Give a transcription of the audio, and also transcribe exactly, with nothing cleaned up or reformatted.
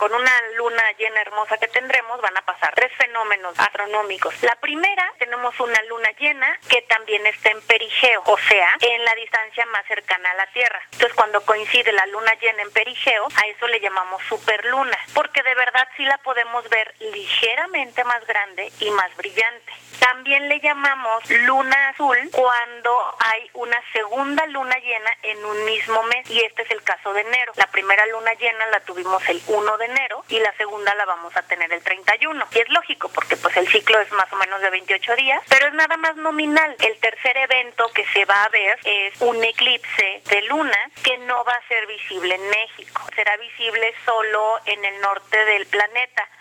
con una luna llena hermosa que tendremos van a pasar tres fenómenos astronómicos. La primera, tenemos una luna llena que también está en perigeo, o sea, en la distancia más cercana a la Tierra. Entonces, cuando coincide la luna llena en perigeo, a eso le llamamos superluna, porque de verdad sí la podemos ver ligeramente más grande y más brillante. También le llamamos luna azul cuando hay una segunda luna llena en un mismo mes, y este es el caso de enero. La primera luna llena la tuvimos el uno de enero y la segunda la vamos a tener el treinta y uno. Y es lógico porque pues el ciclo es más o menos de veintiocho días, pero es nada más nominal. El tercer evento que se va a ver es un eclipse de luna que no va a ser visible en México. Será visible solo en el norte del planeta.